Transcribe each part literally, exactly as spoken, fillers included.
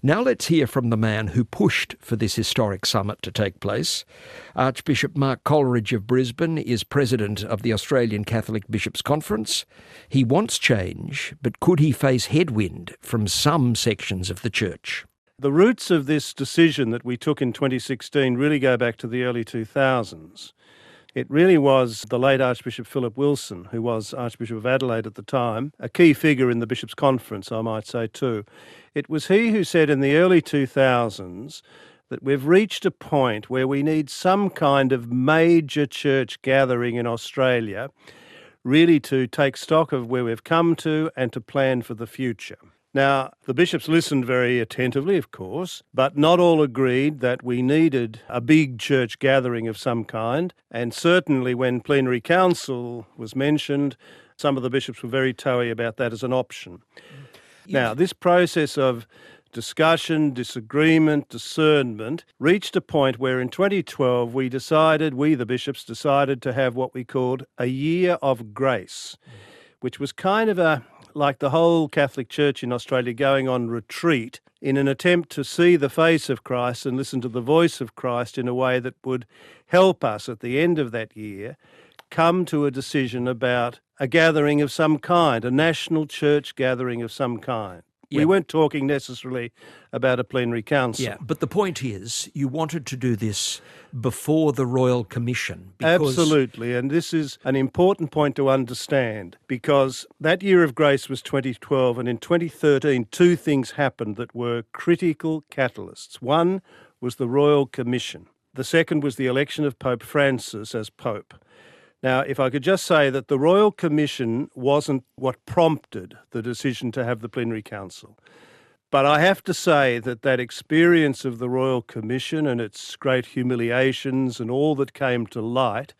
Now let's hear from the man who pushed for this historic summit to take place. Archbishop Mark Coleridge of Brisbane is president of the Australian Catholic Bishops' Conference. He wants change, but could he face headwind from some sections of the church? The roots of this decision that we took in twenty sixteen really go back to the early two thousands. It really was the late Archbishop Philip Wilson, who was Archbishop of Adelaide at the time, a key figure in the Bishops' Conference, I might say too. It was he who said in the early two thousands that we've reached a point where we need some kind of major church gathering in Australia, really to take stock of where we've come to and to plan for the future. Now, the bishops listened very attentively, of course, but not all agreed that we needed a big church gathering of some kind. And certainly when plenary council was mentioned, some of the bishops were very toey about that as an option. Yes. Now, this process of discussion, disagreement, discernment reached a point where in twenty twelve we decided, we the bishops decided to have what we called a year of grace, which was kind of a like the whole Catholic Church in Australia going on retreat in an attempt to see the face of Christ and listen to the voice of Christ in a way that would help us at the end of that year come to a decision about a gathering of some kind, a national church gathering of some kind. Yeah. We weren't talking necessarily about a plenary council. Yeah, but the point is you wanted to do this before the Royal Commission. Because... Absolutely, and this is an important point to understand because that year of grace was twenty twelve, and in twenty thirteen two things happened that were critical catalysts. One was the Royal Commission. The second was the election of Pope Francis as Pope. Now, if I could just say that the Royal Commission wasn't what prompted the decision to have the plenary council. But I have to say that that experience of the Royal Commission and its great humiliations and all that came to light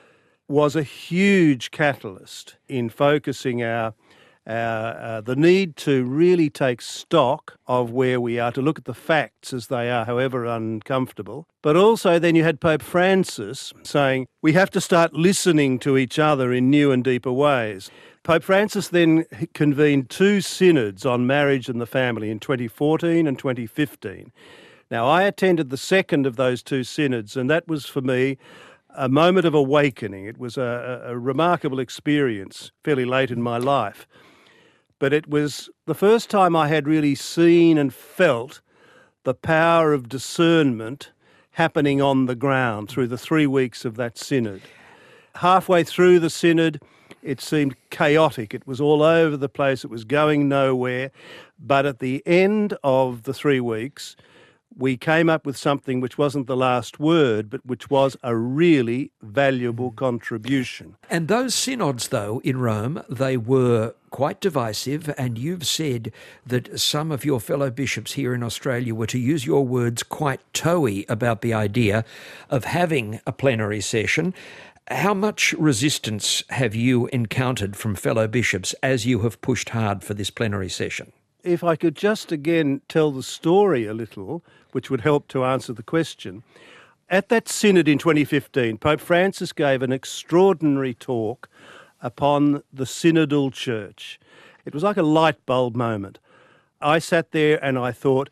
was a huge catalyst in focusing our Uh, uh, the need to really take stock of where we are, to look at the facts as they are, however uncomfortable. But also then you had Pope Francis saying, we have to start listening to each other in new and deeper ways. Pope Francis then convened two synods on marriage and the family in twenty fourteen and twenty fifteen. Now, I attended the second of those two synods, and that was for me a moment of awakening. It was a, a remarkable experience fairly late in my life. But it was the first time I had really seen and felt the power of discernment happening on the ground through the three weeks of that synod. Halfway through the synod, it seemed chaotic. It was all over the place. It was going nowhere. But at the end of the three weeks, we came up with something which wasn't the last word, but which was a really valuable contribution. And those synods, though, in Rome, they were quite divisive, and you've said that some of your fellow bishops here in Australia were, to use your words, quite toey about the idea of having a plenary session. How much resistance have you encountered from fellow bishops as you have pushed hard for this plenary session? If I could just again tell the story a little, which would help to answer the question. At that synod in twenty fifteen, Pope Francis gave an extraordinary talk upon the synodal church. It was like a light bulb moment. I sat there and I thought,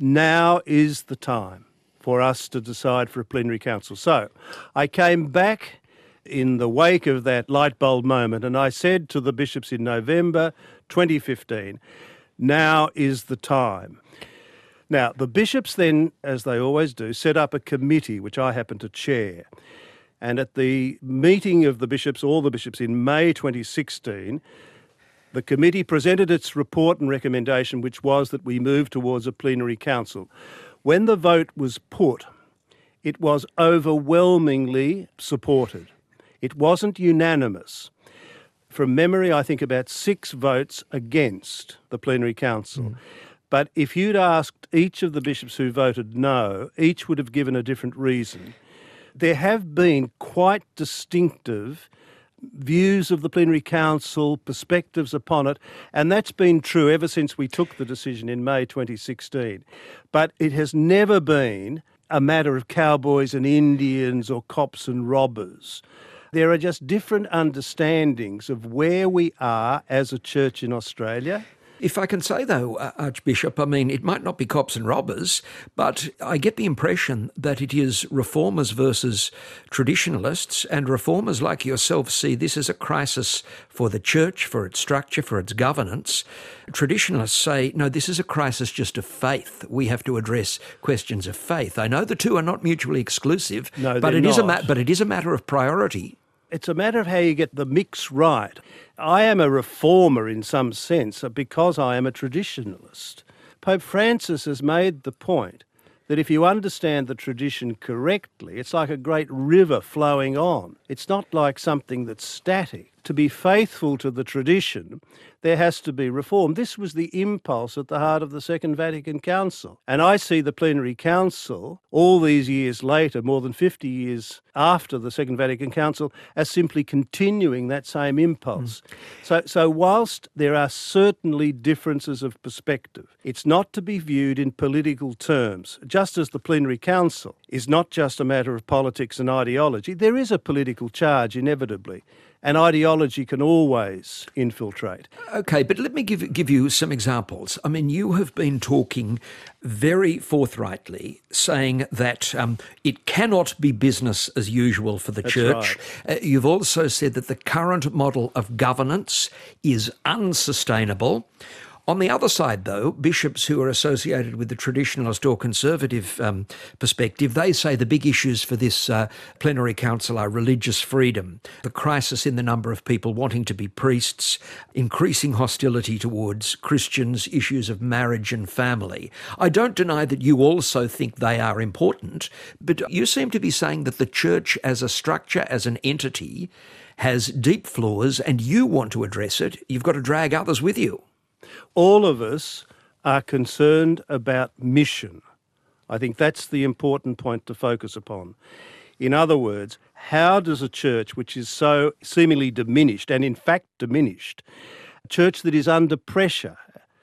now is the time for us to decide for a plenary council. So I came back in the wake of that light bulb moment and I said to the bishops in November twenty fifteen, now is the time. Now, the bishops then, as they always do, set up a committee, which I happen to chair. And at the meeting of the bishops, all the bishops in May twenty sixteen, the committee presented its report and recommendation, which was that we move towards a plenary council. When the vote was put, it was overwhelmingly supported. It wasn't unanimous. From memory, I think about six votes against the plenary council. Mm. But if you'd asked each of the bishops who voted no, each would have given a different reason. There have been quite distinctive views of the plenary council, perspectives upon it, and that's been true ever since we took the decision in May twenty sixteen. But it has never been a matter of cowboys and Indians or cops and robbers. There are just different understandings of where we are as a church in Australia If I can say, though, uh, Archbishop, I mean, it might not be cops and robbers, but I get the impression that it is reformers versus traditionalists, and reformers like yourself see this as a crisis for the church, for its structure, for its governance. Traditionalists say, no, this is a crisis just of faith. We have to address questions of faith. I know the two are not mutually exclusive, no, but it not. is a ma- but it is a matter of priority. It's a matter of how you get the mix right. I am a reformer in some sense because I am a traditionalist. Pope Francis has made the point that if you understand the tradition correctly, it's like a great river flowing on. It's not like something that's static. To be faithful to the tradition, there has to be reform. This was the impulse at the heart of the Second Vatican Council. And I see the Plenary Council, all these years later, more than fifty years after the Second Vatican Council, as simply continuing that same impulse. Mm. So, so whilst there are certainly differences of perspective, it's not to be viewed in political terms. Just as the Plenary Council is not just a matter of politics and ideology, there is a political charge inevitably. And ideology can always infiltrate. Okay, but let me give give you some examples. I mean, you have been talking very forthrightly, saying that um, it cannot be business as usual for the That's church. Right. Uh, you've also said that the current model of governance is unsustainable. On the other side, though, bishops who are associated with the traditionalist or conservative um, perspective, they say the big issues for this uh, plenary council are religious freedom, the crisis in the number of people wanting to be priests, increasing hostility towards Christians, issues of marriage and family. I don't deny that you also think they are important, but you seem to be saying that the church as a structure, as an entity, has deep flaws and you want to address it. You've got to drag others with you. All of us are concerned about mission. I think that's the important point to focus upon. In other words, how does a church which is so seemingly diminished, and in fact diminished, a church that is under pressure,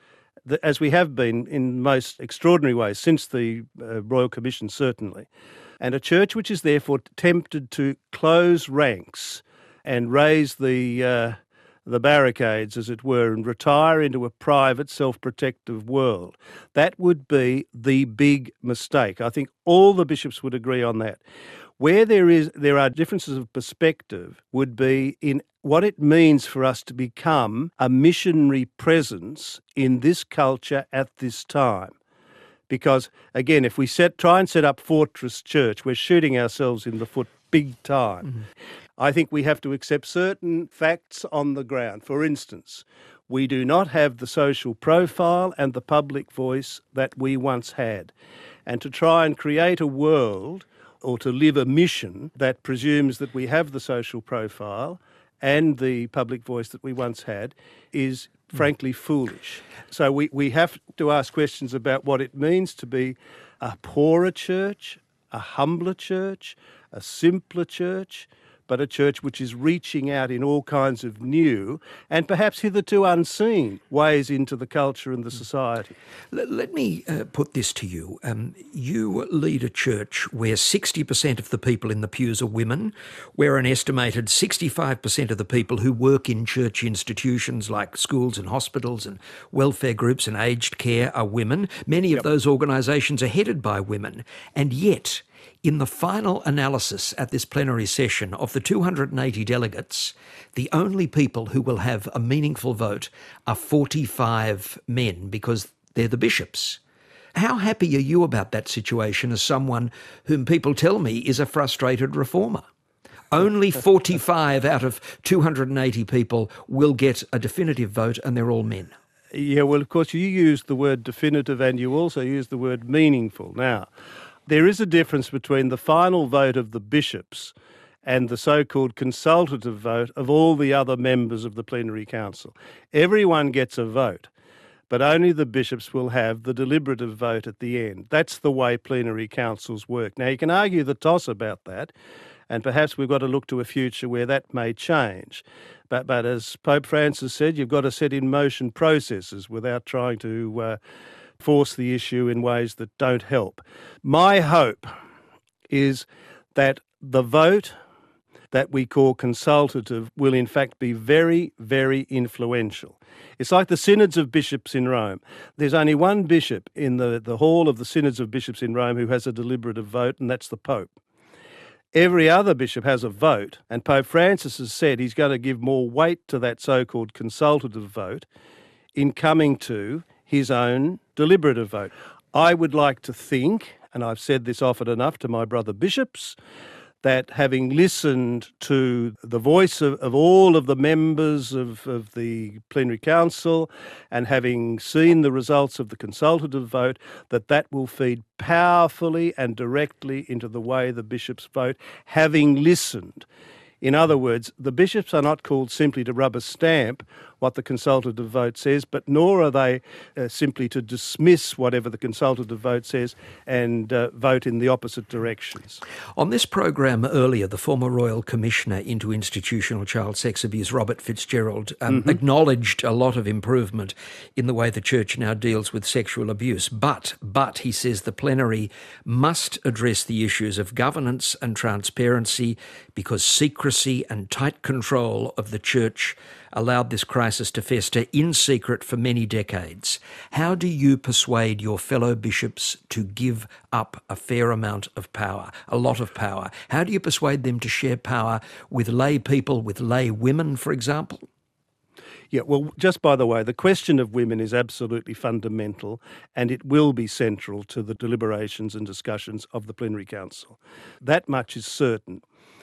as we have been in most extraordinary ways since the uh, Royal Commission certainly, and a church which is therefore tempted to close ranks and raise the uh, the barricades, as it were, and retire into a private, self-protective world. That would be the big mistake. I think all the bishops would agree on that. Where there is there are differences of perspective would be in what it means for us to become a missionary presence in this culture at this time. Because, again, if we set, try and set up Fortress Church, we're shooting ourselves in the foot big time. Mm-hmm. I think we have to accept certain facts on the ground. For instance, we do not have the social profile and the public voice that we once had. And to try and create a world or to live a mission that presumes that we have the social profile and the public voice that we once had is frankly foolish. So we, we have to ask questions about what it means to be a poorer church, a humbler church, a simpler church, but a church which is reaching out in all kinds of new and perhaps hitherto unseen ways into the culture and the society. Let, let me uh, put this to you. Um, you lead a church where sixty percent of the people in the pews are women, where an estimated sixty-five percent of the people who work in church institutions like schools and hospitals and welfare groups and aged care are women. Many of yep. those organisations are headed by women. And yet, in the final analysis at this plenary session of the two hundred eighty delegates, the only people who will have a meaningful vote are forty-five men because they're the bishops. How happy are you about that situation as someone whom people tell me is a frustrated reformer? Only forty-five out of two hundred eighty people will get a definitive vote and they're all men. Yeah, well, of course, you used the word definitive and you also used the word meaningful. Now, there is a difference between the final vote of the bishops and the so-called consultative vote of all the other members of the plenary council. Everyone gets a vote, but only the bishops will have the deliberative vote at the end. That's the way plenary councils work. Now, you can argue the toss about that, and perhaps we've got to look to a future where that may change. But, but as Pope Francis said, you've got to set in motion processes without trying to uh, force the issue in ways that don't help. My hope is that the vote that we call consultative will in fact be very, very influential. It's like the synods of bishops in Rome. There's only one bishop in the, the hall of the synods of bishops in Rome who has a deliberative vote, and that's the Pope. Every other bishop has a vote, and Pope Francis has said he's going to give more weight to that so-called consultative vote in coming to his own deliberative vote. I would like to think, and I've said this often enough to my brother bishops, that having listened to the voice of, of all of the members of, of the plenary council and having seen the results of the consultative vote, that that will feed powerfully and directly into the way the bishops vote, having listened. In other words, the bishops are not called simply to rubber stamp what the consultative vote says, but nor are they uh, simply to dismiss whatever the consultative vote says and uh, vote in the opposite directions. On this program earlier, the former Royal Commissioner into Institutional Child Sex Abuse, Robert Fitzgerald, um, mm-hmm. acknowledged a lot of improvement in the way the Church now deals with sexual abuse. But, but, he says the plenary must address the issues of governance and transparency because secrecy and tight control of the Church allowed this crisis to fester in secret for many decades. How do you persuade your fellow bishops to give up a fair amount of power, a lot of power? How do you persuade them to share power with lay people, with lay women, for example? Yeah, well, just by the way, the question of women is absolutely fundamental, and it will be central to the deliberations and discussions of the Plenary Council. That much is certain.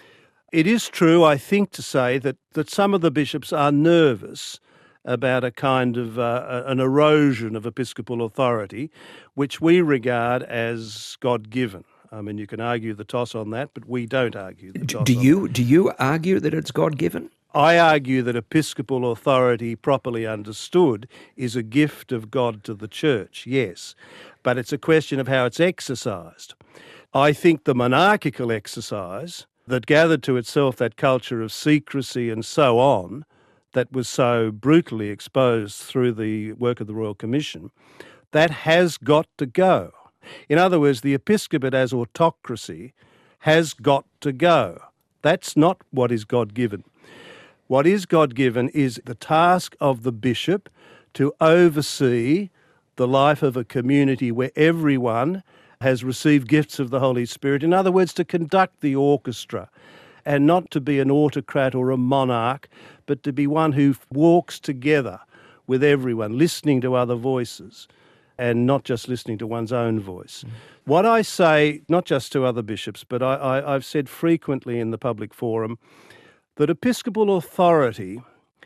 It is true, I think, to say that, that some of the bishops are nervous about a kind of uh, an erosion of episcopal authority, which we regard as God-given. I mean, you can argue the toss on that, but we don't argue the toss do on you, that. Do you argue that it's God-given? I argue that episcopal authority, properly understood, is a gift of God to the Church, yes, but it's a question of how it's exercised. I think the monarchical exercise that gathered to itself that culture of secrecy and so on, that was so brutally exposed through the work of the Royal Commission, that has got to go. In other words, the episcopate as autocracy has got to go. That's not what is God-given. What is God-given is the task of the bishop to oversee the life of a community where everyone has received gifts of the Holy Spirit. In other words, to conduct the orchestra and not to be an autocrat or a monarch, but to be one who walks together with everyone, listening to other voices and not just listening to one's own voice. Mm. What I say, not just to other bishops, but I, I, I've said frequently in the public forum, that episcopal authority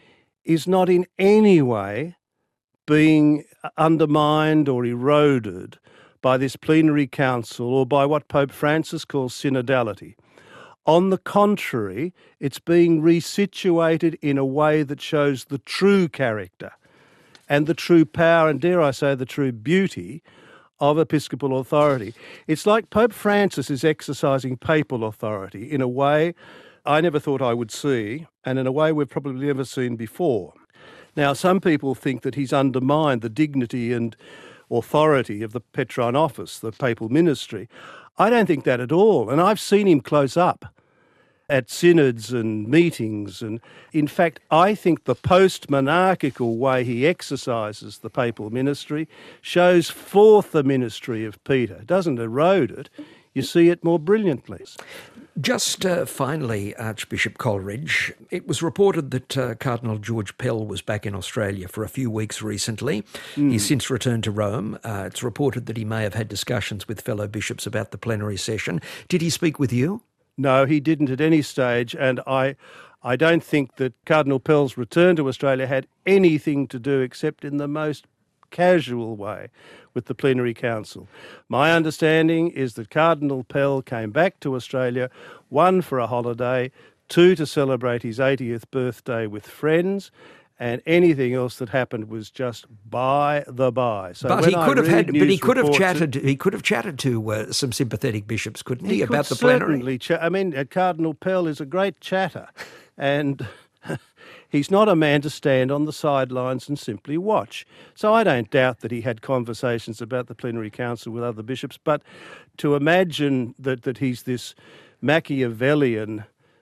is not in any way being undermined or eroded by this plenary council or by what Pope Francis calls synodality. On the contrary, it's being resituated in a way that shows the true character and the true power and, dare I say, the true beauty of episcopal authority. It's like Pope Francis is exercising papal authority in a way I never thought I would see, and in a way we've probably never seen before. Now, some people think that he's undermined the dignity and authority of the Petrine office, the papal ministry. I don't think that at all, and I've seen him close up at synods and meetings, and in fact I think the post-monarchical way he exercises the papal ministry shows forth the ministry of Peter. It doesn't erode it, you see it more brilliantly. Just uh, finally, Archbishop Coleridge, it was reported that uh, Cardinal George Pell was back in Australia for a few weeks recently. Mm. He's since returned to Rome. Uh, it's reported that he may have had discussions with fellow bishops about the plenary session. Did he speak with you? No, he didn't at any stage, and I, I don't think that Cardinal Pell's return to Australia had anything to do, except in the most casual way, with the Plenary Council. My understanding is that Cardinal Pell came back to Australia, one, for a holiday, two, to celebrate his eightieth birthday with friends, and anything else that happened was just by the by. So but he could have had, but he could have chatted. It, he could have chatted to uh, some sympathetic bishops, couldn't he, he about could the plenary? Certainly, ch- I mean, uh, Cardinal Pell is a great chatter, and he's not a man to stand on the sidelines and simply watch. So I don't doubt that he had conversations about the Plenary Council with other bishops, but to imagine that, that he's this Machiavellian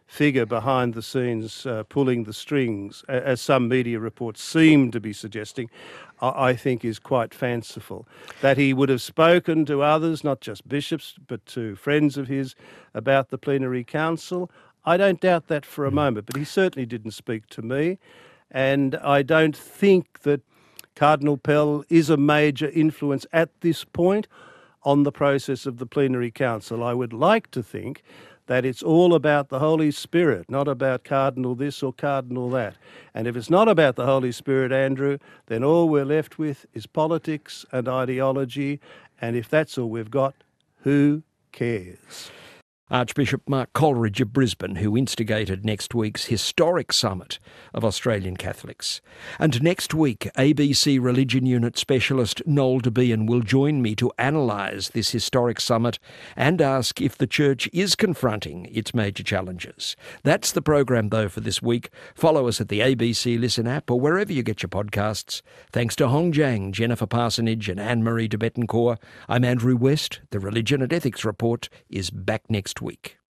figure behind the scenes uh, pulling the strings, as some media reports seem to be suggesting, I think is quite fanciful. That he would have spoken to others, not just bishops, but to friends of his about the plenary council, I don't doubt that for a moment, but he certainly didn't speak to me. And I don't think that Cardinal Pell is a major influence at this point on the process of the plenary council. I would like to think that it's all about the Holy Spirit, not about Cardinal this or Cardinal that. And if it's not about the Holy Spirit, Andrew, then all we're left with is politics and ideology. And if that's all we've got, who cares? Archbishop Mark Coleridge of Brisbane, who instigated next week's historic summit of Australian Catholics. And next week, A B C Religion Unit specialist Noel Debien will join me to analyse this historic summit and ask if the Church is confronting its major challenges. That's the program, though, for this week. Follow us at the A B C Listen app or wherever you get your podcasts. Thanks to Hong Jiang, Jennifer Parsonage and Anne-Marie de Bettencourt. I'm Andrew West. The Religion and Ethics Report is back next week.